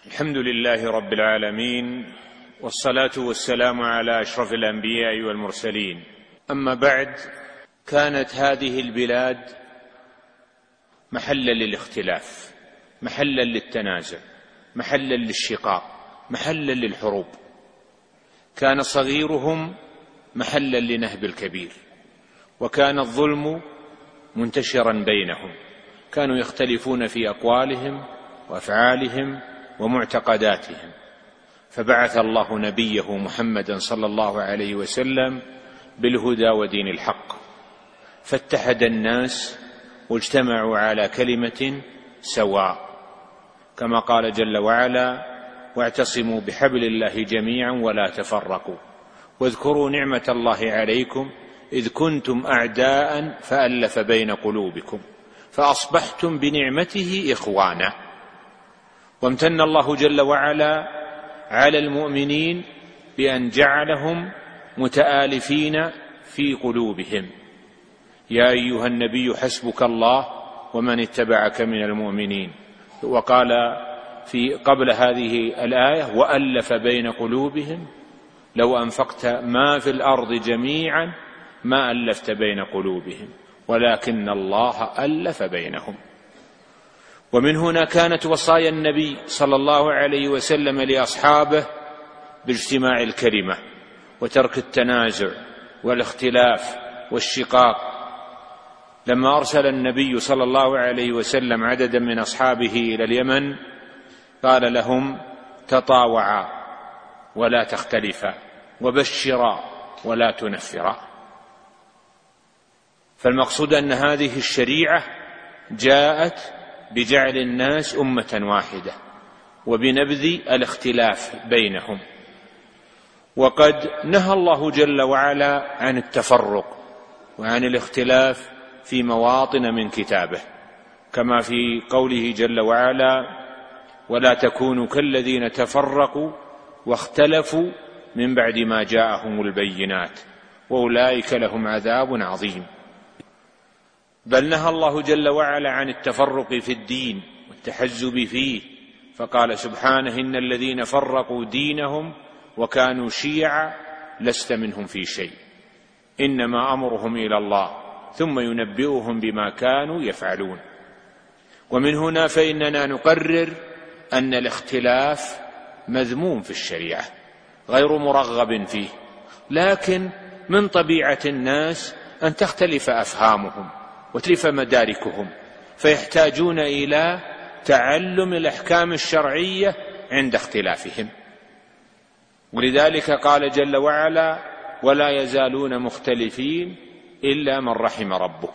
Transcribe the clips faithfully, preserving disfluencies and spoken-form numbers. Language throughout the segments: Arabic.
الحمد لله رب العالمين، والصلاة والسلام على أشرف الأنبياء والمرسلين. أما بعد، كانت هذه البلاد محلا للاختلاف، محلا للتنازع، محلا للشقاق، محلا للحروب. كان صغيرهم محلا لنهب الكبير، وكان الظلم منتشرا بينهم، كانوا يختلفون في أقوالهم وأفعالهم ومعتقداتهم. فبعث الله نبيه محمدا صلى الله عليه وسلم بالهدى ودين الحق، فاتحد الناس واجتمعوا على كلمة سواء، كما قال جل وعلا: واعتصموا بحبل الله جميعا ولا تفرقوا واذكروا نعمة الله عليكم إذ كنتم أعداء فألف بين قلوبكم فأصبحتم بنعمته إخوانا. وامتن الله جل وعلا على المؤمنين بأن جعلهم متآلفين في قلوبهم. يا أيها النبي حسبك الله ومن اتبعك من المؤمنين. وقال في قبل هذه الآية: وألف بين قلوبهم لو أنفقت ما في الأرض جميعا ما ألفت بين قلوبهم ولكن الله ألف بينهم. ومن هنا كانت وصايا النبي صلى الله عليه وسلم لأصحابه باجتماع الكلمة وترك التنازع والاختلاف والشقاق. لما أرسل النبي صلى الله عليه وسلم عددا من أصحابه إلى اليمن قال لهم: تطاوعا ولا تختلفا وبشرا ولا تنفرا. فالمقصود أن هذه الشريعة جاءت بجعل الناس أمة واحدة وبنبذ الاختلاف بينهم. وقد نهى الله جل وعلا عن التفرق وعن الاختلاف في مواطن من كتابه، كما في قوله جل وعلا: ولا تكونوا كالذين تفرقوا واختلفوا من بعد ما جاءهم البينات وأولئك لهم عذاب عظيم. بل نهى الله جل وعلا عن التفرق في الدين والتحزب فيه، فقال سبحانه: إن الذين فرقوا دينهم وكانوا شيعا لست منهم في شيء إنما أمرهم إلى الله ثم ينبئهم بما كانوا يفعلون. ومن هنا فإننا نقرر أن الاختلاف مذموم في الشريعة غير مرغب فيه، لكن من طبيعة الناس أن تختلف أفهامهم وتختلف مداركهم، فيحتاجون إلى تعلم الأحكام الشرعية عند اختلافهم. ولذلك قال جل وعلا: ولا يزالون مختلفين إلا من رحم ربك.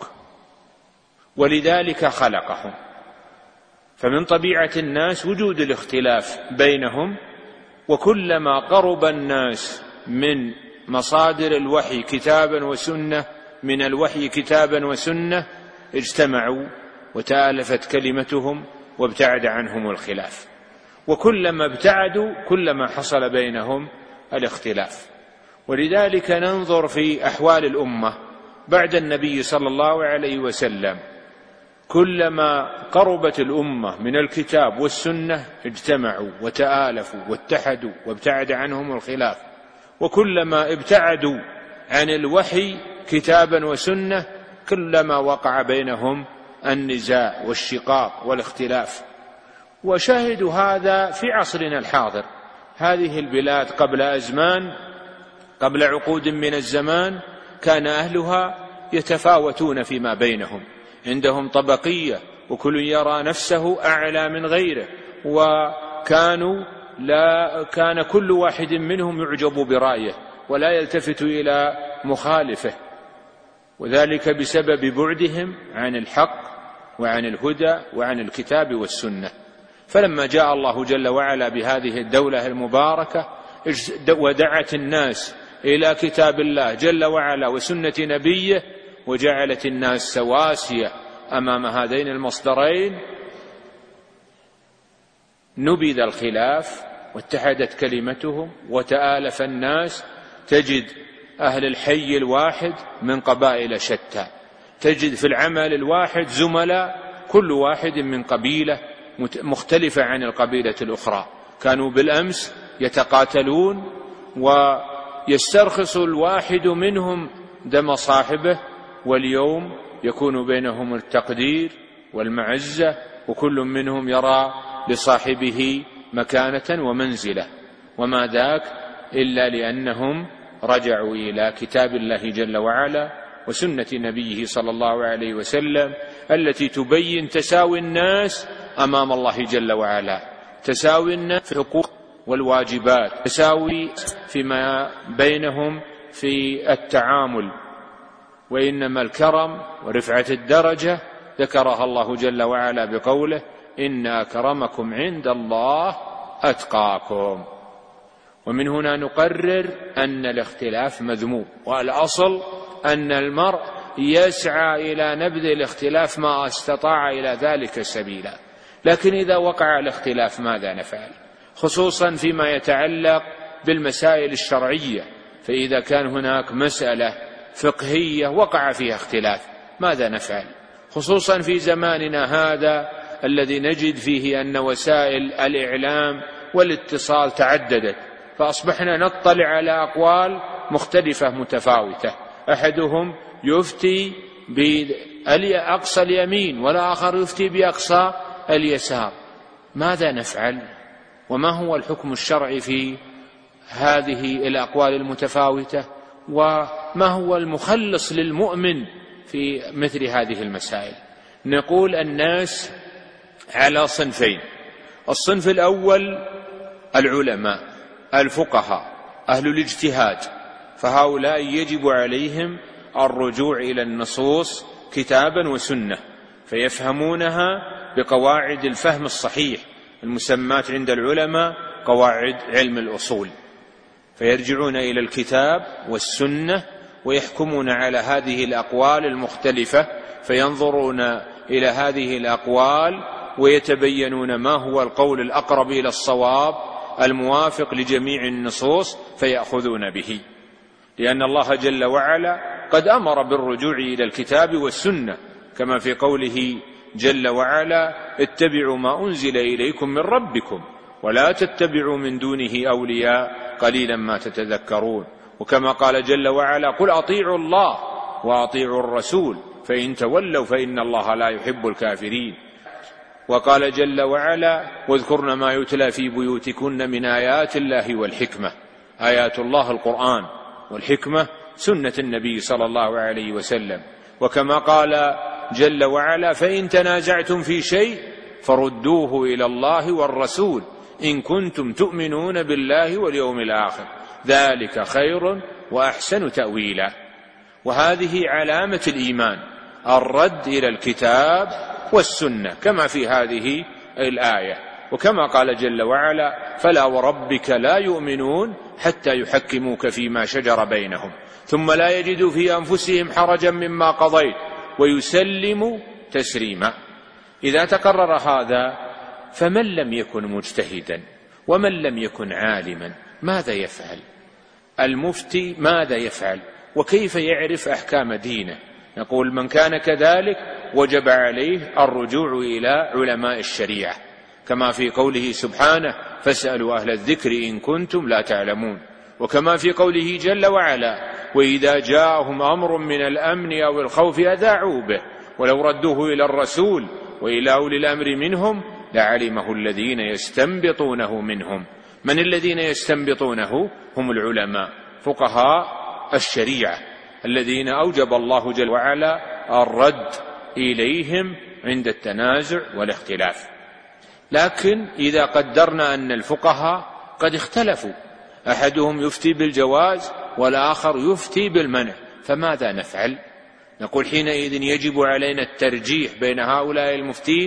ولذلك خلقهم. فمن طبيعة الناس وجود الاختلاف بينهم، وكلما قرب الناس من مصادر الوحي كتابا وسنة من الوحي كتابا وسنة اجتمعوا وتآلفت كلمتهم وابتعد عنهم الخلاف. وكلما ابتعدوا كلما حصل بينهم الاختلاف. ولذلك ننظر في أحوال الأمة بعد النبي صلى الله عليه وسلم، كلما قربت الأمة من الكتاب والسنة اجتمعوا وتآلفوا واتحدوا وابتعد عنهم الخلاف، وكلما ابتعدوا عن الوحي كتابا وسنة كلما وقع بينهم النزاع والشقاق والاختلاف. وشاهدوا هذا في عصرنا الحاضر. هذه البلاد قبل أزمان قبل عقود من الزمان كان أهلها يتفاوتون فيما بينهم، عندهم طبقية وكل يرى نفسه أعلى من غيره، وكانوا لا كان كل واحد منهم يعجب برأيه ولا يلتفت إلى مخالفه، وذلك بسبب بعدهم عن الحق وعن الهدى وعن الكتاب والسنة. فلما جاء الله جل وعلا بهذه الدولة المباركة ودعت الناس إلى كتاب الله جل وعلا وسنة نبيه، وجعلت الناس سواسية أمام هذين المصدرين، نبذ الخلاف واتحدت كلمتهم وتآلف الناس. تجد أهل الحي الواحد من قبائل شتى، تجد في العمل الواحد زملاء كل واحد من قبيلة مختلفة عن القبيلة الأخرى، كانوا بالأمس يتقاتلون ويسترخص الواحد منهم دم صاحبه، واليوم يكون بينهم التقدير والمعزة، وكل منهم يرى لصاحبه مكانة ومنزلة، وما ذاك إلا لأنهم رجعوا إلى كتاب الله جل وعلا وسنة نبيه صلى الله عليه وسلم التي تبين تساوي الناس أمام الله جل وعلا، تساوي الناس في الحقوق والواجبات، تساوي فيما بينهم في التعامل، وإنما الكرم ورفعة الدرجة ذكرها الله جل وعلا بقوله: إن أكرمكم عند الله أتقاكم. ومن هنا نقرر أن الاختلاف مذموم، والأصل أن المرء يسعى إلى نبذ الاختلاف ما استطاع إلى ذلك سبيلا. لكن إذا وقع الاختلاف ماذا نفعل؟ خصوصا فيما يتعلق بالمسائل الشرعية، فإذا كان هناك مسألة فقهية وقع فيها اختلاف ماذا نفعل؟ خصوصا في زماننا هذا الذي نجد فيه أن وسائل الإعلام والاتصال تعددت، فأصبحنا نطلع على أقوال مختلفة متفاوتة، أحدهم يفتي بأقصى اليمين والآخر يفتي بأقصى اليسار. ماذا نفعل؟ وما هو الحكم الشرعي في هذه الأقوال المتفاوتة؟ وما هو المخلص للمؤمن في مثل هذه المسائل؟ نقول الناس على صنفين: الصنف الأول العلماء الفقهاء أهل الاجتهاد، فهؤلاء يجب عليهم الرجوع إلى النصوص كتابا وسنة، فيفهمونها بقواعد الفهم الصحيح المسمات عند العلماء قواعد علم الأصول، فيرجعون إلى الكتاب والسنة ويحكمون على هذه الأقوال المختلفة، فينظرون إلى هذه الأقوال ويتبينون ما هو القول الأقرب إلى الصواب الموافق لجميع النصوص فيأخذون به، لأن الله جل وعلا قد أمر بالرجوع إلى الكتاب والسنة، كما في قوله جل وعلا: اتبعوا ما أنزل إليكم من ربكم ولا تتبعوا من دونه أولياء قليلا ما تتذكرون. وكما قال جل وعلا: قل أطيعوا الله وأطيعوا الرسول فإن تولوا فإن الله لا يحب الكافرين. وقال جل وعلا: واذكرن ما يتلى في بيوتكن من آيات الله والحكمة. آيات الله القرآن، والحكمة سنة النبي صلى الله عليه وسلم. وكما قال جل وعلا: فإن تنازعتم في شيء فردوه إلى الله والرسول إن كنتم تؤمنون بالله واليوم الآخر ذلك خير وأحسن تأويلا. وهذه علامة الإيمان، الرد إلى الكتاب والسنة كما في هذه الآية. وكما قال جل وعلا: فلا وربك لا يؤمنون حتى يحكموك فيما شجر بينهم ثم لا يجدوا في أنفسهم حرجا مما قضيت ويسلموا تسليما. إذا تقرر هذا فمن لم يكن مجتهدا ومن لم يكن عالما ماذا يفعل؟ المفتي ماذا يفعل؟ وكيف يعرف أحكام دينه؟ نقول: من كان كذلك وجب عليه الرجوع إلى علماء الشريعة، كما في قوله سبحانه: فاسألوا أهل الذكر إن كنتم لا تعلمون. وكما في قوله جل وعلا: وإذا جاءهم أمر من الأمن أو الخوف أذاعوا به ولو ردوه إلى الرسول وإلى أولي الأمر منهم لعلمه الذين يستنبطونه منهم. من الذين يستنبطونه؟ هم العلماء فقهاء الشريعة الذين أوجب الله جل وعلا الرد إليهم عند التنازع والاختلاف. لكن إذا قدرنا أن الفقهاء قد اختلفوا، أحدهم يفتي بالجواز والآخر يفتي بالمنع، فماذا نفعل؟ نقول: حينئذ يجب علينا الترجيح بين هؤلاء المفتين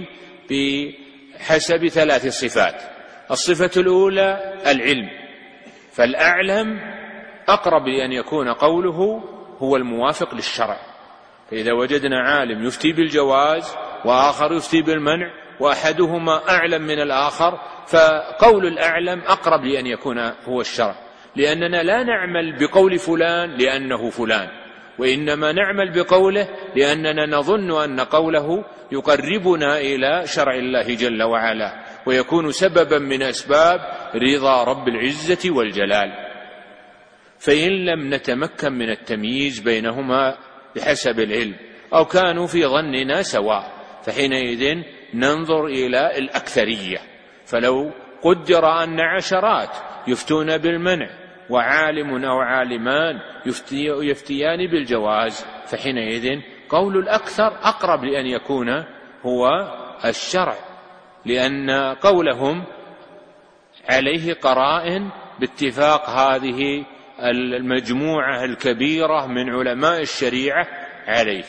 بحسب ثلاث صفات. الصفة الأولى العلم، فالأعلم أقرب لأن يكون قوله هو الموافق للشرع. فإذا وجدنا عالم يفتي بالجواز وآخر يفتي بالمنع وأحدهما أعلم من الآخر، فقول الأعلم أقرب لأن يكون هو الشرع، لأننا لا نعمل بقول فلان لأنه فلان، وإنما نعمل بقوله لأننا نظن أن قوله يقربنا إلى شرع الله جل وعلا ويكون سببا من أسباب رضا رب العزة والجلال. فإن لم نتمكن من التمييز بينهما بحسب العلم أو كانوا في ظننا سواء، فحينئذ ننظر إلى الأكثرية. فلو قدر أن عشرات يفتون بالمنع وعالم أو عالمان يفتيان بالجواز، فحينئذ قول الأكثر أقرب لأن يكون هو الشرع، لأن قولهم عليه قرائن باتفاق هذه المجموعة الكبيرة من علماء الشريعة عليه.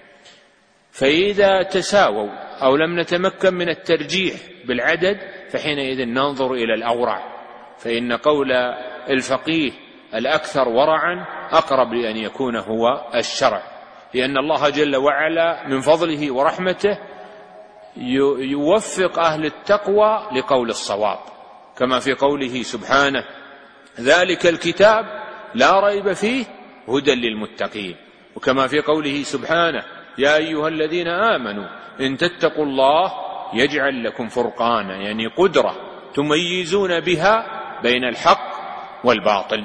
فإذا تساووا أو لم نتمكن من الترجيح بالعدد، فحينئذ ننظر إلى الأورع، فإن قول الفقيه الأكثر ورعا أقرب لأن يكون هو الشرع، لأن الله جل وعلا من فضله ورحمته يوفق أهل التقوى لقول الصواب، كما في قوله سبحانه: ذلك الكتاب لا ريب فيه هدى للمتقين، وكما في قوله سبحانه: يا أيها الذين آمنوا إن تتقوا الله يجعل لكم فرقانا، يعني قدرة تميزون بها بين الحق والباطل.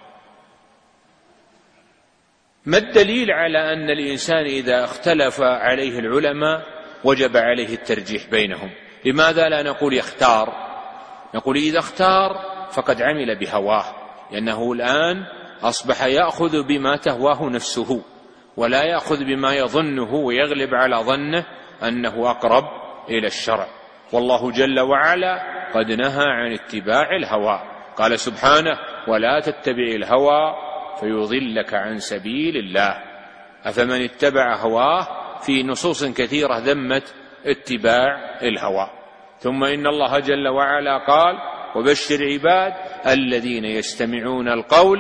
ما الدليل على أن الإنسان إذا اختلف عليه العلماء وجب عليه الترجيح بينهم؟ لماذا لا نقول يختار؟ نقول إذا اختار فقد عمل بهواه، لأنه الآن أصبح يأخذ بما تهواه نفسه ولا يأخذ بما يظنه ويغلب على ظنه أنه أقرب إلى الشرع. والله جل وعلا قد نهى عن اتباع الهوى، قال سبحانه: ولا تتبع الهوى فيضلك عن سبيل الله. أفمن اتبع هواه في نصوص كثيرة ذمت اتباع الهوى. ثم إن الله جل وعلا قال: وبشر عباد الذين يستمعون القول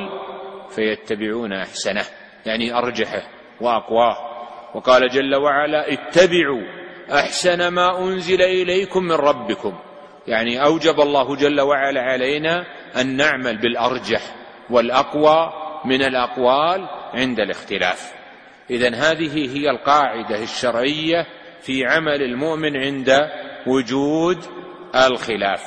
فيتبعون أحسنه، يعني أرجحه وأقواه. وقال جل وعلا: اتبعوا أحسن ما أنزل إليكم من ربكم، يعني أوجب الله جل وعلا علينا أن نعمل بالأرجح والأقوى من الأقوال عند الاختلاف. إذن هذه هي القاعدة الشرعية في عمل المؤمن عند وجود الخلاف.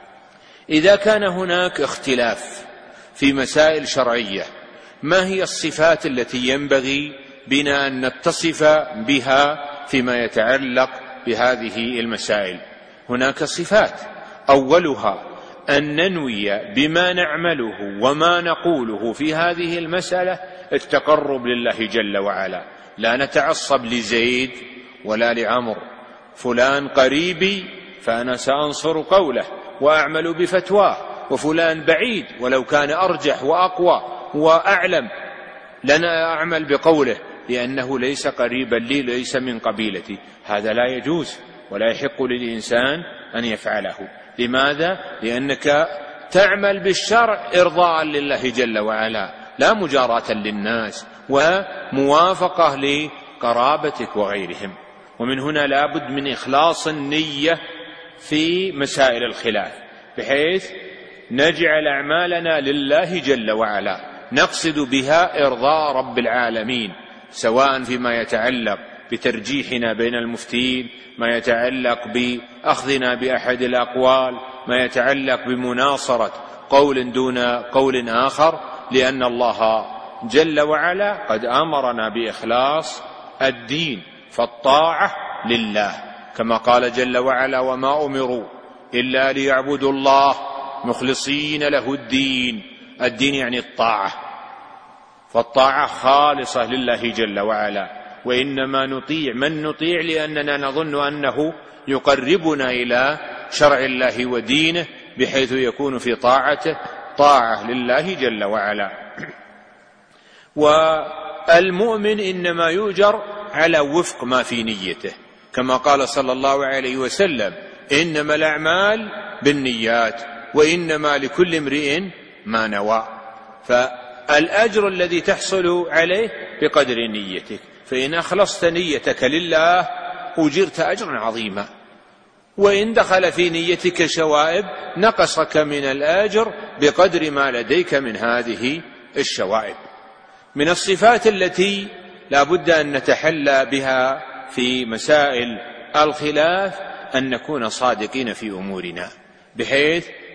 إذا كان هناك اختلاف في مسائل شرعية، ما هي الصفات التي ينبغي بنا أن نتصف بها فيما يتعلق بهذه المسائل؟ هناك صفات، أولها أن ننوي بما نعمله وما نقوله في هذه المسألة التقرب لله جل وعلا، لا نتعصب لزيد ولا لعمر، فلان قريبي فأنا سأنصر قوله وأعمل بفتواه، وفلان بعيد ولو كان أرجح وأقوى وأعلم لنا أعمل بقوله لأنه ليس قريبا لي، ليس من قبيلتي. هذا لا يجوز ولا يحق للإنسان أن يفعله. لماذا؟ لأنك تعمل بالشرع إرضاء لله جل وعلا، لا مجاراة للناس وموافقة لقرابتك وغيرهم. ومن هنا لا بد من إخلاص النية في مسائل الخلاف، بحيث نجعل أعمالنا لله جل وعلا، نقصد بها إرضاء رب العالمين، سواء فيما يتعلق بترجيحنا بين المفتين، ما يتعلق بأخذنا بأحد الأقوال، ما يتعلق بمناصرة قول دون قول آخر، لأن الله جل وعلا قد أمرنا بإخلاص الدين، فالطاعة لله، كما قال جل وعلا: وما أمروا إلا ليعبدوا الله مخلصين له الدين. الدين يعني الطاعة، فالطاعة خالصة لله جل وعلا، وإنما نطيع من نطيع لأننا نظن أنه يقربنا إلى شرع الله ودينه، بحيث يكون في طاعته طاعة لله جل وعلا. والمؤمن إنما يؤجر على وفق ما في نيته، كما قال صلى الله عليه وسلم: إنما الأعمال بالنيات وإنما لكل امرئ ما نوى. فالأجر الذي تحصل عليه بقدر نيتك، فإن أخلصت نيتك لله أجرت أجرا عظيما، وإن دخل في نيتك شوائب نقصك من الأجر بقدر ما لديك من هذه الشوائب. من الصفات التي لا بد أن نتحلى بها في مسائل الخلاف أن نكون صادقين في أمورنا، بحيث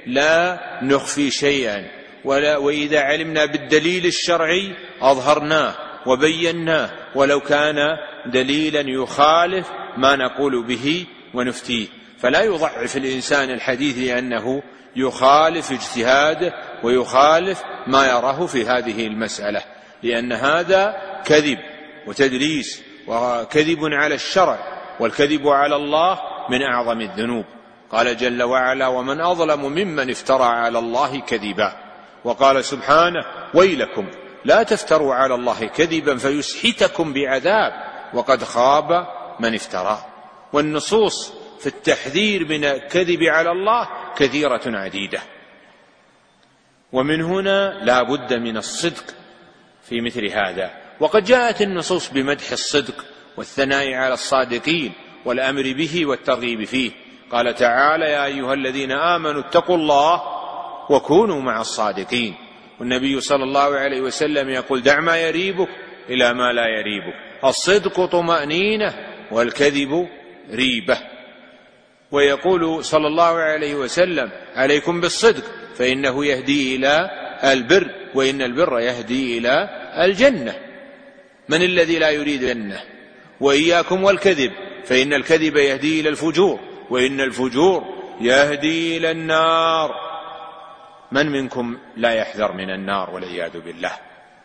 لا نخفي شيئا، ولا وإذا علمنا بالدليل الشرعي أظهرناه وبيناه، ولو كان دليلا يخالف ما نقول به ونفتيه. فلا يضعف الإنسان الحديث لأنه يخالف اجتهاده ويخالف ما يراه في هذه المسألة، لأن هذا كذب وتدليس وكذب على الشرع، والكذب على الله من أعظم الذنوب. قال جل وعلا: ومن أظلم ممن افترى على الله كذبا. وقال سبحانه: ويلكم لا تفتروا على الله كذبا فيسحتكم بعذاب وقد خاب من افترى. والنصوص في التحذير من الكذب على الله كثيرة عديدة، ومن هنا لا بد من الصدق في مثل هذا. وقد جاءت النصوص بمدح الصدق والثناء على الصادقين والأمر به والترغيب فيه. قال تعالى: يا أيها الذين آمنوا اتقوا الله وكونوا مع الصادقين. والنبي صلى الله عليه وسلم يقول: دع ما يريبك إلى ما لا يريبك. الصدق طمأنينة والكذب ريبة. ويقول صلى الله عليه وسلم: عليكم بالصدق فإنه يهدي إلى البر وإن البر يهدي إلى الجنة. من الذي لا يريد الجنة؟ وإياكم والكذب فإن الكذب يهدي إلى الفجور وإن الفجور يهدي إلى النار. من منكم لا يحذر من النار والعياذ بالله؟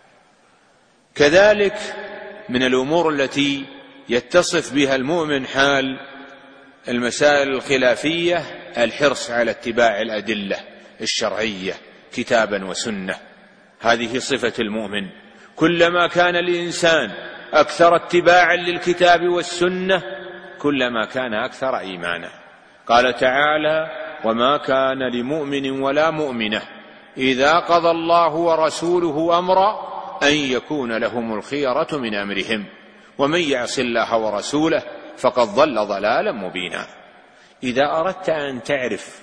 كذلك من الأمور التي يتصف بها المؤمن حال المسائل الخلافية الحرص على اتباع الأدلة الشرعية كتابا وسنة. هذه صفة المؤمن. كلما كان الإنسان أكثر اتباعا للكتاب والسنة كلما كان أكثر إيمانا. قال تعالى: وما كان لمؤمن ولا مؤمنة إذا قضى الله ورسوله أمرا أن يكون لهم الخيرة من أمرهم ومن يعص الله ورسوله فقد ضل ضلالا مبينا. إذا أردت أن تعرف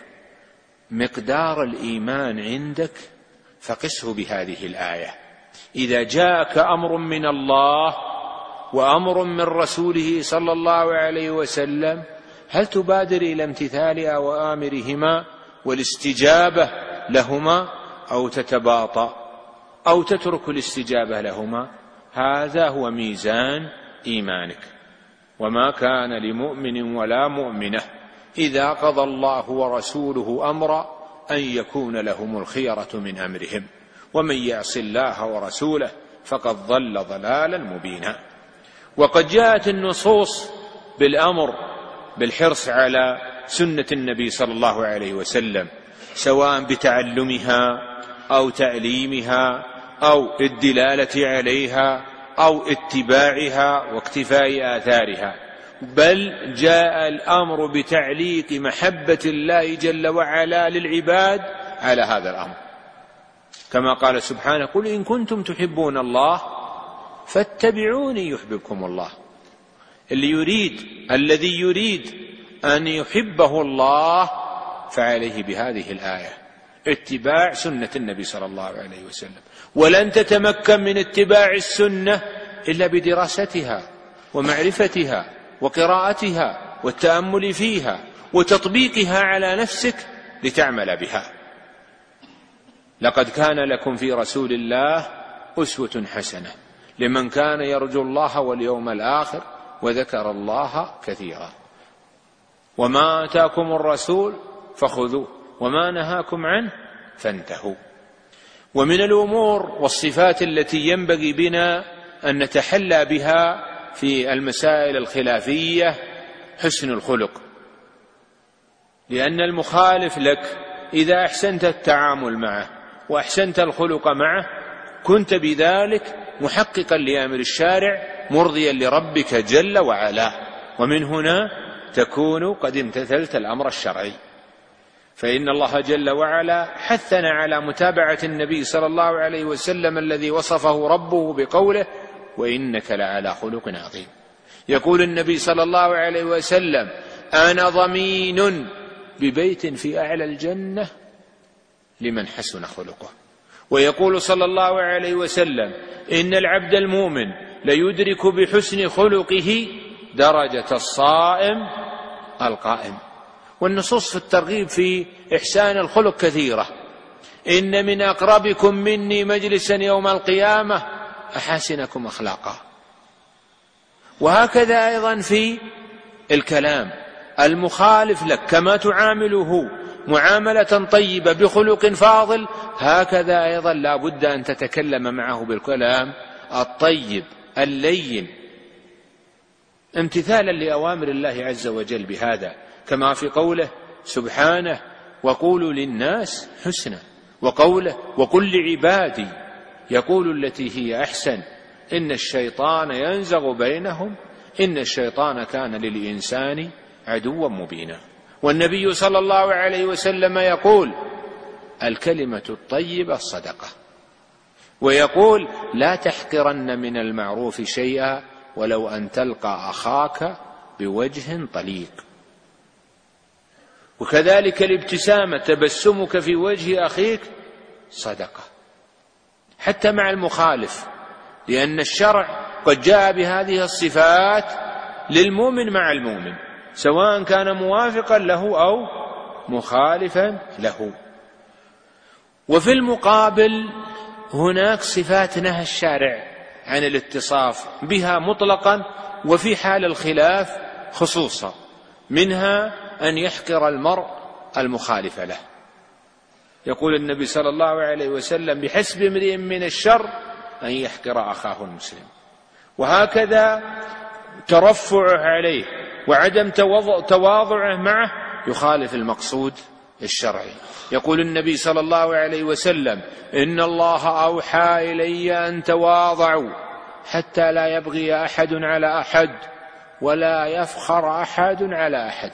مقدار الإيمان عندك فقسه بهذه الآية. إذا جاءك أمر من الله وأمر من رسوله صلى الله عليه وسلم هل تبادر إلى امتثال أوامرهما والاستجابة لهما أو تتباطأ أو تترك الاستجابة لهما؟ هذا هو ميزان إيمانك. وما كان لمؤمن ولا مؤمنة إذا قضى الله ورسوله أمرا أن يكون لهم الخيرة من أمرهم ومن يعص الله ورسوله فقد ضل ضلالا مبينا. وقد جاءت النصوص بالأمر بالحرص على سنة النبي صلى الله عليه وسلم سواء بتعلمها أو تعليمها أو الدلالة عليها أو اتباعها واقتفاء آثارها، بل جاء الأمر بتعليق محبة الله جل وعلا للعباد على هذا الأمر، كما قال سبحانه: قل إن كنتم تحبون الله فاتبعوني يحببكم الله. اللي يريد الذي يريد أن يحبه الله فعليه بهذه الآية اتباع سنة النبي صلى الله عليه وسلم. ولن تتمكن من اتباع السنة إلا بدراستها ومعرفتها وقراءتها والتأمل فيها وتطبيقها على نفسك لتعمل بها. لقد كان لكم في رسول الله أسوة حسنة لمن كان يرجو الله واليوم الآخر وذكر الله كثيرا. وما آتاكم الرسول فخذوه وما نهاكم عنه فانتهوا. ومن الأمور والصفات التي ينبغي بنا أن نتحلى بها في المسائل الخلافية حسن الخلق، لأن المخالف لك إذا أحسنت التعامل معه وأحسنت الخلق معه كنت بذلك محققا لأمر الشارع مرضيا لربك جل وعلا، ومن هنا تكون قد امتثلت الأمر الشرعي. فإن الله جل وعلا حثنا على متابعة النبي صلى الله عليه وسلم الذي وصفه ربه بقوله: وإنك لعلى خلق عظيم. يقول النبي صلى الله عليه وسلم: أنا ضمين ببيت في أعلى الجنة لمن حسن خلقه. ويقول صلى الله عليه وسلم: إن العبد المؤمن ليدرك بحسن خلقه درجة الصائم القائم. والنصوص في الترغيب في إحسان الخلق كثيرة. إن من أقربكم مني مجلسا يوم القيامة أحاسنكم أخلاقا. وهكذا أيضا في الكلام، المخالف لك كما تعامله معاملة طيبة بخلق فاضل، هكذا أيضا لا بد أن تتكلم معه بالكلام الطيب اللين امتثالا لأوامر الله عز وجل بهذا، كما في قوله سبحانه وقولوا للناس حسنا، وقوله وقل لعبادي يقول التي هي أحسن إن الشيطان ينزغ بينهم إن الشيطان كان للإنسان عدوا مبينا. والنبي صلى الله عليه وسلم يقول الكلمة الطيبة الصدقة، ويقول لا تحقرن من المعروف شيئا ولو أن تلقى أخاك بوجه طليق. وكذلك الابتسامة، تبسمك في وجه أخيك صدقة حتى مع المخالف، لأن الشرع قد جاء بهذه الصفات للمؤمن مع المؤمن سواء كان موافقا له أو مخالفا له. وفي المقابل هناك صفات نهى الشارع عن الاتصاف بها مطلقا وفي حال الخلاف خصوصا، منها أن يحقر المرء المخالف له. يقول النبي صلى الله عليه وسلم بحسب امرئ من الشر أن يحقر أخاه المسلم. وهكذا ترفعه عليه وعدم تواضعه معه يخالف المقصود الشرعي. يقول النبي صلى الله عليه وسلم إن الله أوحى إلي أن تواضعوا حتى لا يبغي أحد على أحد ولا يفخر أحد على أحد.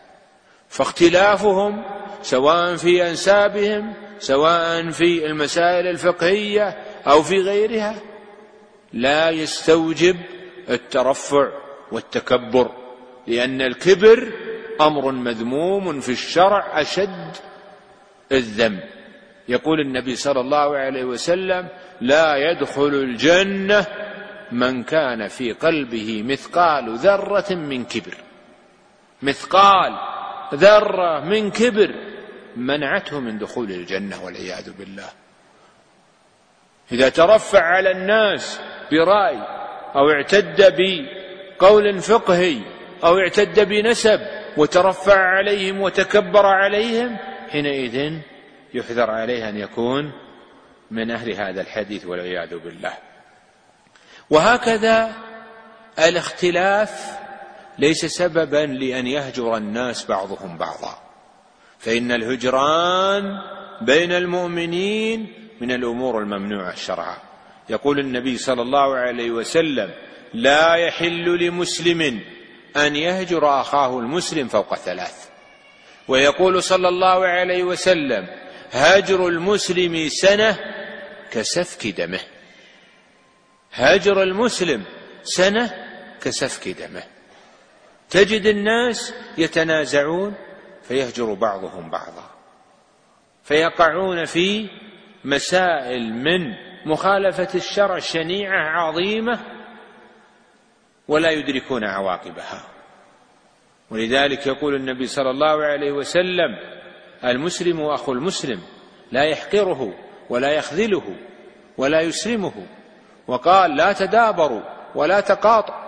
فاختلافهم سواء في أنسابهم سواء في المسائل الفقهية أو في غيرها لا يستوجب الترفع والتكبر، لأن الكبر أمر مذموم في الشرع أشد الذم. يقول النبي صلى الله عليه وسلم لا يدخل الجنة من كان في قلبه مثقال ذرة من كبر. مثقال ذرة من كبر منعته من دخول الجنة والعياذ بالله. إذا ترفع على الناس برأي أو اعتد بقول فقهي أو اعتد بنسب وترفع عليهم وتكبر عليهم، حينئذ يحذر عليه أن يكون من أهل هذا الحديث والعياذ بالله. وهكذا الاختلاف ليس سببا لأن يهجر الناس بعضهم بعضا، فإن الهجران بين المؤمنين من الأمور الممنوعة شرعا. يقول النبي صلى الله عليه وسلم لا يحل لمسلم أن يهجر أخاه المسلم فوق ثلاث. ويقول صلى الله عليه وسلم هجر المسلم سنة كسفك دمه. هجر المسلم سنة كسفك دمه. تجد الناس يتنازعون فيهجر بعضهم بعضا، فيقعون في مسائل من مخالفة الشرع شنيعة عظيمة ولا يدركون عواقبها. ولذلك يقول النبي صلى الله عليه وسلم المسلم أخو المسلم لا يحقره ولا يخذله ولا يسلمه، وقال لا تدابروا ولا تقاطعوا.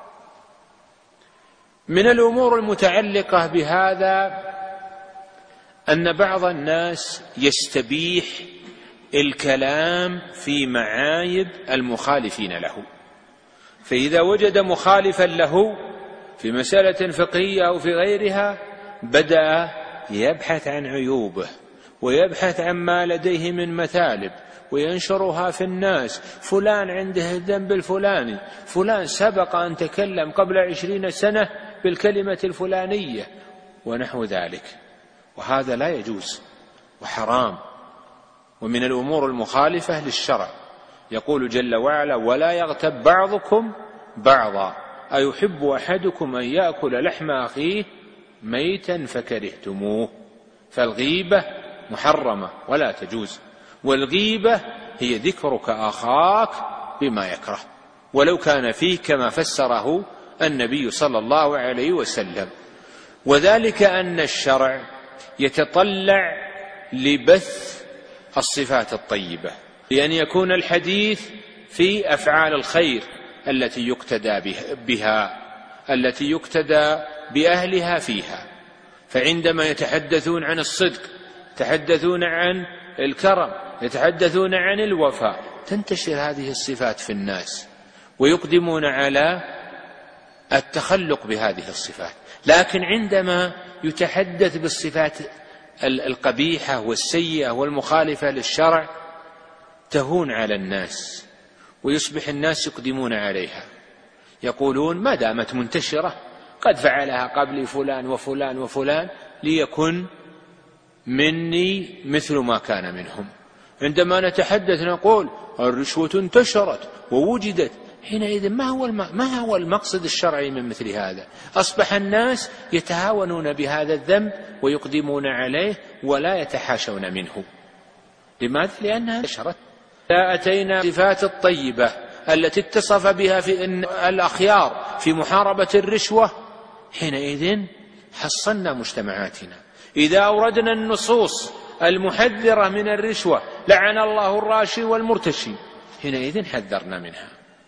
من الأمور المتعلقة بهذا أن بعض الناس يستبيح الكلام في معايب المخالفين له، فإذا وجد مخالفا له في مسألة فقهية أو في غيرها بدأ يبحث عن عيوبه ويبحث عن ما لديه من مثالب وينشرها في الناس. فلان عنده الذنب الفلاني، فلان سبق أن تكلم قبل عشرين سنة بالكلمة الفلانية ونحو ذلك، وهذا لا يجوز وحرام ومن الأمور المخالفة للشرع. يقول جل وعلا ولا يغتب بعضكم بعضا أيحب أحدكم أن يأكل لحم أخيه ميتا فكرهتموه. فالغيبة محرمة ولا تجوز، والغيبة هي ذكرك أخاك بما يكره ولو كان فيه كما فسره النبي صلى الله عليه وسلم. وذلك أن الشرع يتطلع لبث الصفات الطيبة، لأن يكون الحديث في أفعال الخير التي يقتدى بها، التي يقتدى بأهلها فيها. فعندما يتحدثون عن الصدق، يتحدثون عن الكرم، يتحدثون عن الوفاء، تنتشر هذه الصفات في الناس ويقدمون على التخلق بهذه الصفات. لكن عندما يتحدث بالصفات القبيحة والسيئة والمخالفة للشرع تهون على الناس، ويصبح الناس يقدمون عليها، يقولون ما دامت منتشرة قد فعلها قبل فلان وفلان وفلان ليكن مني مثل ما كان منهم. عندما نتحدث نقول الرشوة انتشرت ووجدت، حينئذ ما هو ما هو المقصد الشرعي من مثل هذا؟ أصبح الناس يتهاونون بهذا الذنب ويقدمون عليه ولا يتحاشون منه. لماذا؟ لأنها انتشرت. أتينا صفات الطيبة التي اتصف بها في الأخيار في محاربة الرشوة، حينئذ حصلنا مجتمعاتنا. إذا أوردنا النصوص المحذرة من الرشوة، لعن الله الراشي والمرتشي، حينئذ حذرنا منها.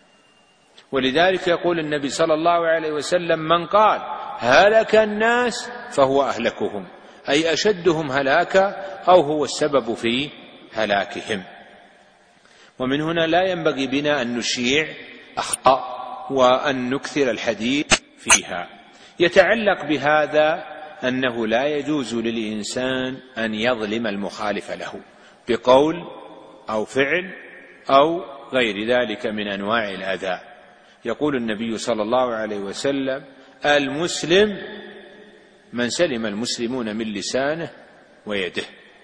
ولذلك يقول النبي صلى الله عليه وسلم: من قال هلك الناس فهو أهلكهم، أي أشدهم هلاكا أو هو السبب في هلاكهم. ومن هنا لا ينبغي بنا أن نشيع أخطاء وأن نكثر الحديث فيها. يتعلق بهذا أنه لا يجوز للإنسان أن يظلم المخالف له بقول أو فعل أو غير ذلك من أنواع الأذى. يقول النبي صلى الله عليه وسلم: المسلم من سلم المسلمون من لسانه ويده.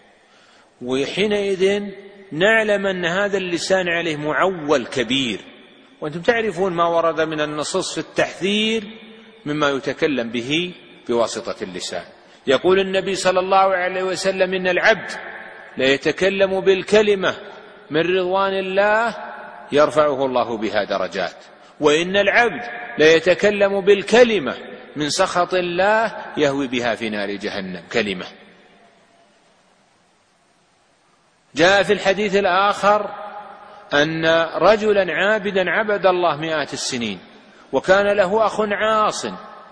وحينئذ نعلم أن هذا اللسان عليه معول كبير، وأنتم تعرفون ما ورد من النصوص في التحذير مما يتكلم به بواسطة اللسان. يقول النبي صلى الله عليه وسلم: إن العبد لا يتكلم بالكلمة من رضوان الله يرفعه الله بها درجات، وإن العبد لا يتكلم بالكلمة من سخط الله يهوي بها في نار جهنم. كلمة. جاء في الحديث الآخر أن رجلا عابدا عبد الله مئات السنين، وكان له أخ عاص،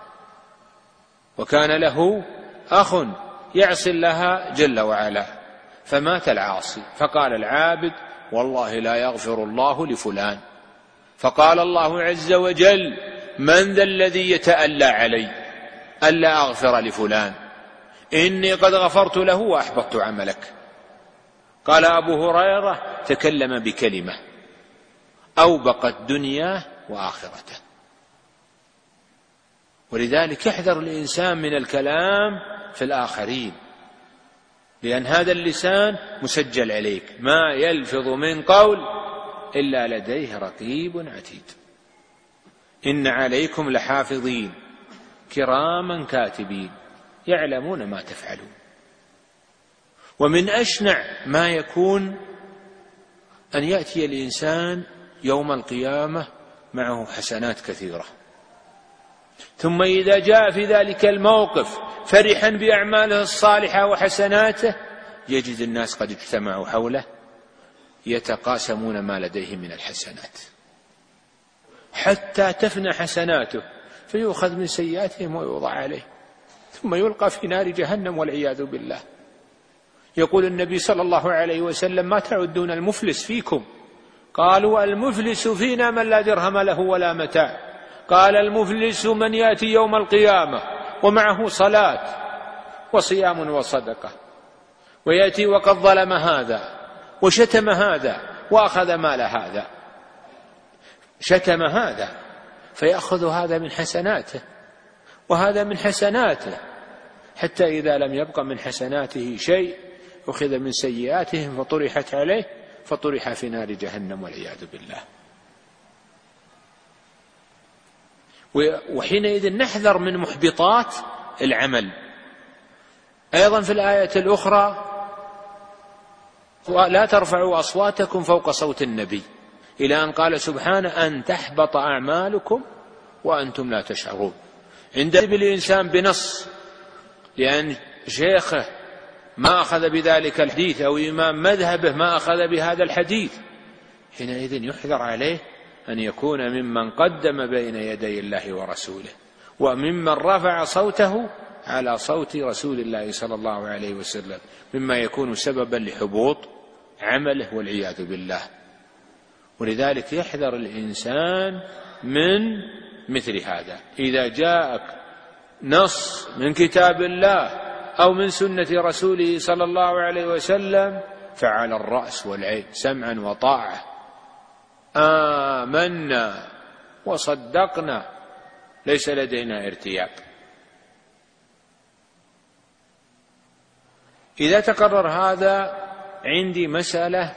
وكان له أخ يعصي الله جل وعلا، فمات العاصي، فقال العابد: والله لا يغفر الله لفلان. فقال الله عز وجل: من ذا الذي يتألى علي ألا أغفر لفلان؟ إني قد غفرت له وأحبطت عملك. قال أبو هريرة: تكلم بكلمة أوبقت دنياه وآخرته. ولذلك يحذر الإنسان من الكلام في الآخرين، لأن هذا اللسان مسجل عليك، ما يلفظ من قول إلا لديه رقيب عتيد. إن عليكم لحافظين كراما كاتبين يعلمون ما تفعلون. ومن أشنع ما يكون أن يأتي الإنسان يوم القيامة معه حسنات كثيرة، ثم إذا جاء في ذلك الموقف فرحا بأعماله الصالحة وحسناته، يجد الناس قد اجتمعوا حوله يتقاسمون ما لديه من الحسنات حتى تفنى حسناته، فيؤخذ من سيئاتهم ويوضع عليه، ثم يلقى في نار جهنم والعياذ بالله. يقول النبي صلى الله عليه وسلم: ما تعدون المفلس فيكم؟ قالوا: المفلس فينا من لا درهم له ولا متاع. قال: المفلس من يأتي يوم القيامة ومعه صلاة وصيام وصدقة، ويأتي وقد ظلم هذا وشتم هذا وأخذ مال هذا، شتم هذا فيأخذ هذا من حسناته وهذا من حسناته، حتى إذا لم يبق من حسناته شيء أخذ من سيئاتهم فطرحت عليه فطرح في نار جهنم والعياذ بالله. وحينئذ نحذر من محبطات العمل. أيضا في الآية الأخرى: لا ترفعوا أصواتكم فوق صوت النبي، إلى أن قال سبحانه: أن تحبط أعمالكم وأنتم لا تشعرون. عند الإنسان بنص لأن شيخه ما أخذ بذلك الحديث أو إمام مذهبه ما أخذ بهذا الحديث، حينئذ يحذر عليه أن يكون ممن قدم بين يدي الله ورسوله، وممن رفع صوته على صوت رسول الله صلى الله عليه وسلم، مما يكون سببا لحبوط عمله والعياذ بالله. ولذلك يحذر الإنسان من مثل هذا. إذا جاءك نص من كتاب الله أو من سنة رسوله صلى الله عليه وسلم فعلى الرأس والعين سمعا وطاعة، آمنا وصدقنا، ليس لدينا ارتياب. إذا تقرر هذا عندي مسألة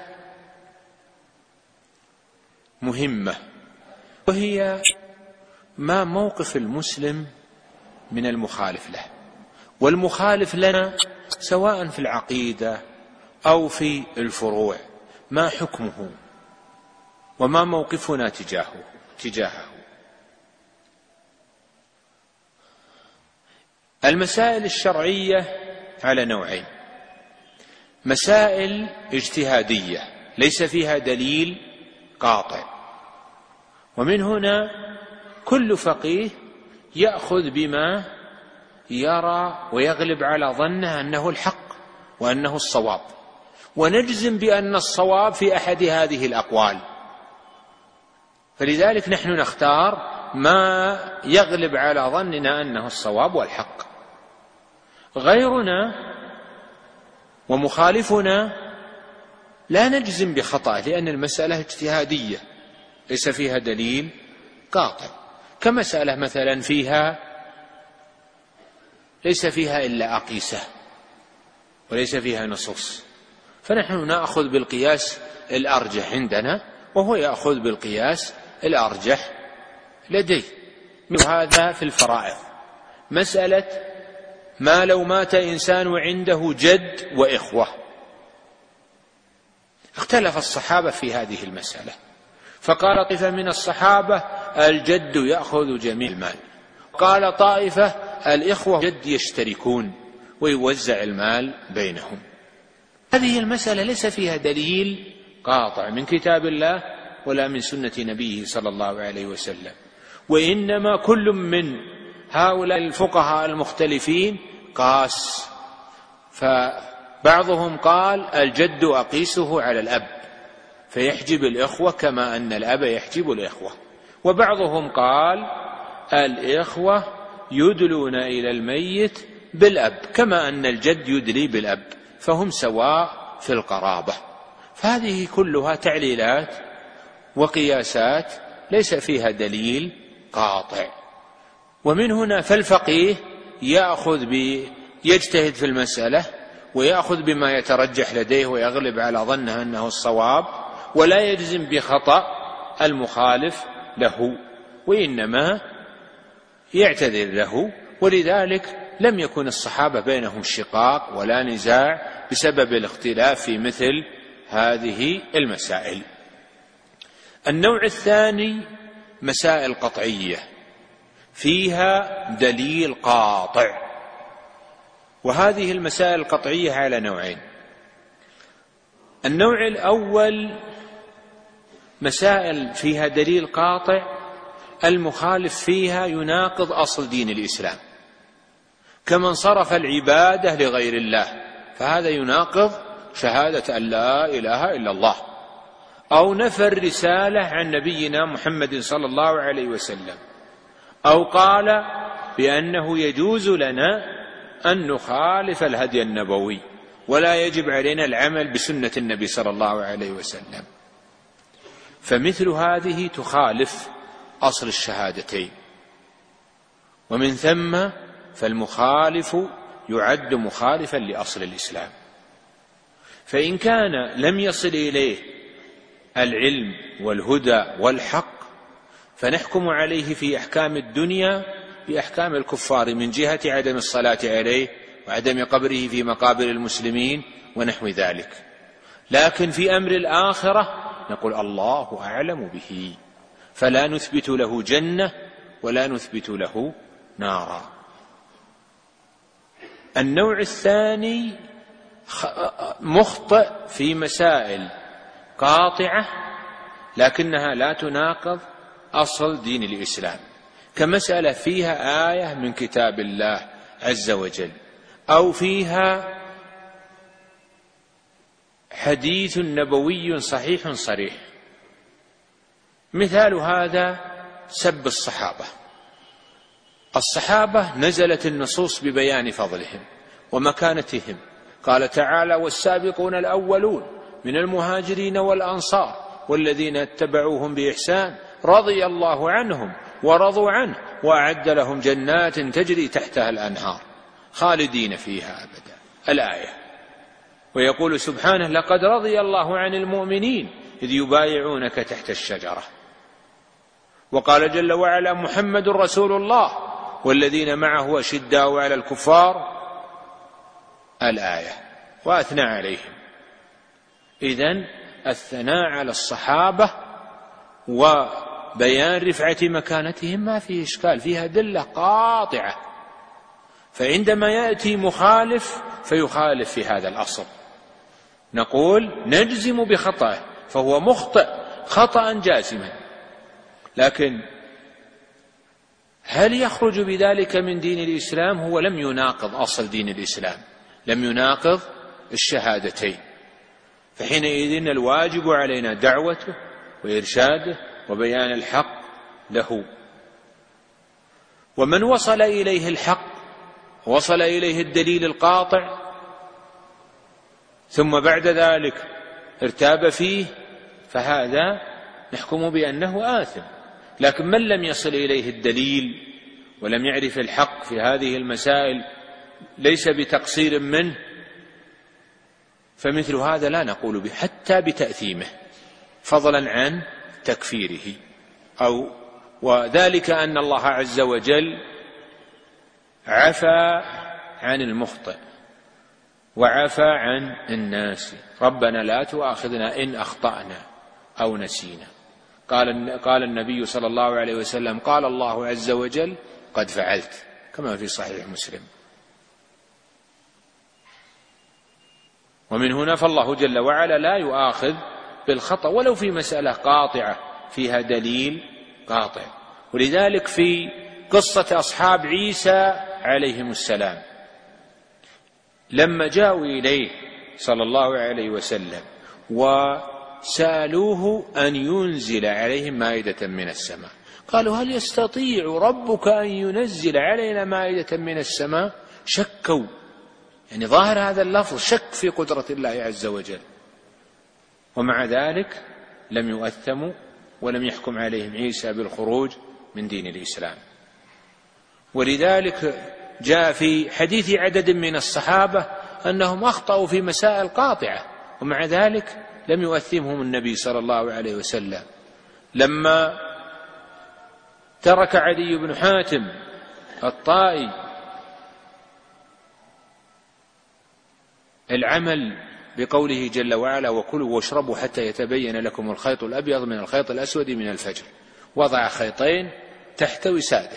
مهمة، وهي ما موقف المسلم من المخالف له، والمخالف لنا سواء في العقيدة أو في الفروع، ما حكمه وما موقفنا تجاهه تجاهه المسائل الشرعية على نوعين: مسائل اجتهادية ليس فيها دليل قاطع، ومن هنا كل فقيه يأخذ بما يرى ويغلب على ظنه أنه الحق وأنه الصواب، ونجزم بأن الصواب في أحد هذه الأقوال، فلذلك نحن نختار ما يغلب على ظننا أنه الصواب والحق. غيرنا ومخالفنا لا نجزم بخطأ، لأن المسألة اجتهادية ليس فيها دليل قاطع، كمسألة مثلا فيها ليس فيها إلا أقيسة وليس فيها نصوص، فنحن نأخذ بالقياس الأرجح عندنا وهو يأخذ بالقياس الأرجح لديه. هذا في الفرائض. مسألة ما لو مات إنسان وعنده جد وإخوة، اختلف الصحابة في هذه المسألة، فقال طائفة من الصحابة الجد يأخذ جميع المال، قال طائفة الإخوة جد يشتركون ويوزع المال بينهم. هذه المسألة ليس فيها دليل قاطع من كتاب الله ولا من سنة نبيه صلى الله عليه وسلم، وإنما كل من هؤلاء الفقهاء المختلفين قاس، فبعضهم قال الجد أقيسه على الأب فيحجب الإخوة كما أن الأب يحجب الإخوة، وبعضهم قال الإخوة يدلون إلى الميت بالأب كما أن الجد يدلي بالأب، فهم سواء في القرابة. فهذه كلها تعليلات وقياسات ليس فيها دليل قاطع. ومن هنا فالفقيه يأخذ ب يجتهد في المسألة ويأخذ بما يترجح لديه ويغلب على ظنه أنه الصواب، ولا يجزم بخطأ المخالف له، وإنما يعتذر له. ولذلك لم يكن الصحابة بينهم شقاق ولا نزاع بسبب الاختلاف في مثل هذه المسائل. النوع الثاني مسائل قطعية فيها دليل قاطع، وهذه المسائل القطعية على نوعين: النوع الأول مسائل فيها دليل قاطع المخالف فيها يناقض أصل دين الإسلام، كمن صرف العبادة لغير الله، فهذا يناقض شهادة أن لا إله إلا الله، أو نفى الرسالة عن نبينا محمد صلى الله عليه وسلم، أو قال بأنه يجوز لنا أن نخالف الهدي النبوي ولا يجب علينا العمل بسنة النبي صلى الله عليه وسلم، فمثل هذه تخالف أصل الشهادتين، ومن ثم فالمخالف يعد مخالفا لأصل الإسلام. فإن كان لم يصل إليه العلم والهدى والحق فنحكم عليه في أحكام الدنيا بأحكام الكفار من جهة عدم الصلاة عليه وعدم قبره في مقابر المسلمين ونحو ذلك، لكن في أمر الآخرة نقول الله أعلم به، فلا نثبت له جنة ولا نثبت له نارا. النوع الثاني مخطئ في مسائل قاطعة لكنها لا تناقض أصل دين الإسلام، كمسألة فيها آية من كتاب الله عز وجل، أو فيها حديث نبوي صحيح صريح. مثال هذا سب الصحابة. الصحابة نزلت النصوص ببيان فضلهم ومكانتهم، قال تعالى: والسابقون الأولون من المهاجرين والأنصار والذين اتبعوهم بإحسان رضي الله عنهم ورضوا عنه وأعد لهم جنات تجري تحتها الأنهار خالدين فيها أبدا، الآية. ويقول سبحانه: لقد رضي الله عن المؤمنين إذ يبايعونك تحت الشجرة. وقال جل وعلا: محمد رسول الله والذين معه أشداء على الكفار، الآية، وأثنى عليهم. إذن الثناء على الصحابة وبيان رفعة مكانتهم ما فيه إشكال، فيها دلة قاطعة. فعندما يأتي مخالف فيخالف في هذا الأصل نقول نجزم بخطأه، فهو مخطئ خطأ جازما. لكن هل يخرج بذلك من دين الإسلام؟ هو لم يناقض أصل دين الإسلام، لم يناقض الشهادتين، فحينئذ الواجب علينا دعوته وإرشاده وبيان الحق له. ومن وصل إليه الحق وصل إليه الدليل القاطع ثم بعد ذلك ارتاب فيه فهذا نحكم بأنه آثم. لكن من لم يصل إليه الدليل ولم يعرف الحق في هذه المسائل ليس بتقصير منه، فمثل هذا لا نقول به حتى بتأثيمه فضلا عن تكفيره. أو وذلك أن الله عز وجل عفى عن المخطئ وعفى عن الناس. ربنا لا تؤاخذنا إن أخطأنا أو نسينا. قال قال النبي صلى الله عليه وسلم: قال الله عز وجل: قد فعلت، كما في صحيح مسلم. ومن هنا فالله جل وعلا لا يؤاخذ بالخطأ ولو في مسألة قاطعة فيها دليل قاطع. ولذلك في قصة أصحاب عيسى عليهم السلام لما جاءوا إليه صلى الله عليه وسلم وسألوه أن ينزل عليهم مائدة من السماء، قالوا: هل يستطيع ربك أن ينزل علينا مائدة من السماء؟ شكوا، يعني ظاهر هذا اللفظ شك في قدرة الله عز وجل، ومع ذلك لم يؤثموا ولم يحكم عليهم عيسى بالخروج من دين الإسلام. ولذلك جاء في حديث عدد من الصحابة أنهم أخطأوا في مسائل قاطعة ومع ذلك لم يؤثمهم النبي صلى الله عليه وسلم. لما ترك عدي بن حاتم الطائي العمل بقوله جل وعلا: وكلوا واشربوا حتى يتبين لكم الخيط الأبيض من الخيط الأسود من الفجر، وضع خيطين تحت وساده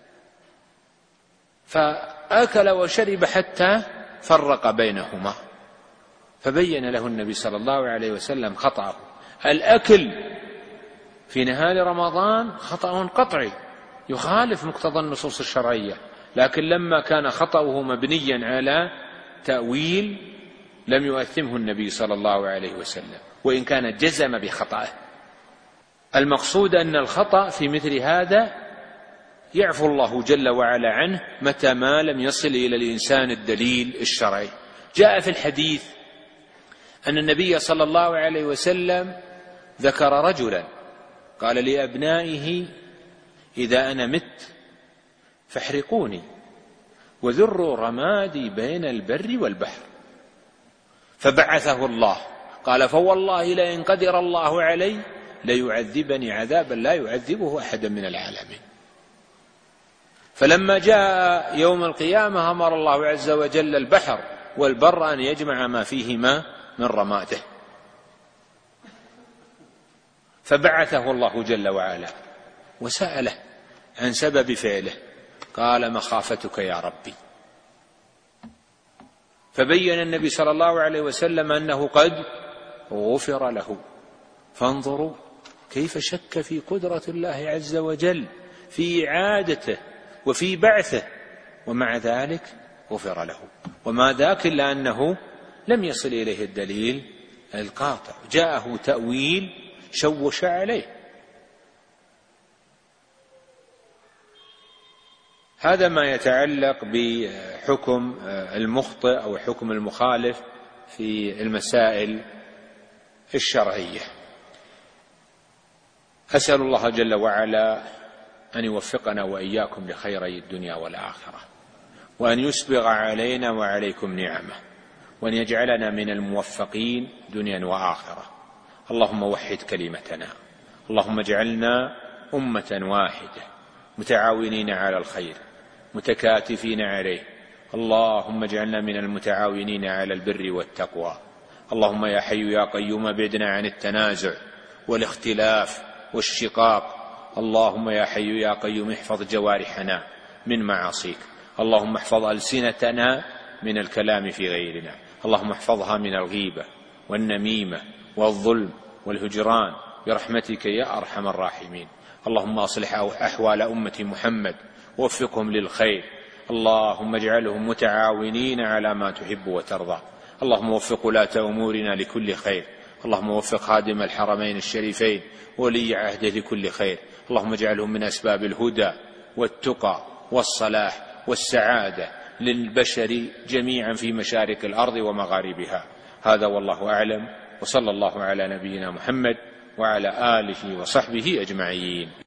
فأكل وشرب حتى فرق بينهما، فبين له النبي صلى الله عليه وسلم خطأه. الأكل في نهار رمضان خطأ قطعي يخالف مقتضى النصوص الشرعية، لكن لما كان خطأه مبنيا على تأويل لم يؤثمه النبي صلى الله عليه وسلم، وإن كان جزم بخطأه. المقصود أن الخطأ في مثل هذا يعفو الله جل وعلا عنه متى ما لم يصل إلى الإنسان الدليل الشرعي. جاء في الحديث أن النبي صلى الله عليه وسلم ذكر رجلا قال لأبنائه: إذا أنا مت فاحرقوني وذروا رمادي بين البر والبحر. فبعثه الله قال: فوالله لئن قدر الله علي ليعذبني عذابا لا يعذبه أحدا من العالمين. فلما جاء يوم القيامة أمر الله عز وجل البحر والبر أن يجمع ما فيهما من رماده، فبعثه الله جل وعلا وسأله عن سبب فعله، قال: مخافتك يا ربي. فبين النبي صلى الله عليه وسلم أنه قد غفر له. فانظروا كيف شك في قدرة الله عز وجل في إعادته وفي بعثه، ومع ذلك غفر له. وما ذاك إلا أنه لم يصل إليه الدليل القاطع، جاءه تأويل شوش عليه. هذا ما يتعلق بحكم المخطئ أو حكم المخالف في المسائل الشرعية. أسأل الله جل وعلا أن يوفقنا وإياكم لخيري الدنيا والآخرة، وأن يسبغ علينا وعليكم نعمه، وأن يجعلنا من الموفقين دنيا وآخرة. اللهم وحد كلمتنا، اللهم اجعلنا أمة واحدة متعاونين على الخير متكاتفين عليه. اللهم اجعلنا من المتعاونين على البر والتقوى. اللهم يا حي يا قيوم ابعدنا عن التنازع والاختلاف والشقاق. اللهم يا حي يا قيوم احفظ جوارحنا من معاصيك. اللهم احفظ ألسنتنا من الكلام في غيرنا. اللهم احفظها من الغيبة والنميمة والظلم والهجران برحمتك يا أرحم الراحمين. اللهم أصلح أحوال أمة محمد ووفقهم للخير. اللهم اجعلهم متعاونين على ما تحب وترضى. اللهم وفق ولاة أمورنا لكل خير. اللهم وفق خادم الحرمين الشريفين ولي عهده لكل خير. اللهم اجعلهم من أسباب الهدى والتقى والصلاح والسعادة للبشر جميعا في مشارق الأرض ومغاربها. هذا والله أعلم، وصلى الله على نبينا محمد وعلى آله وصحبه أجمعين.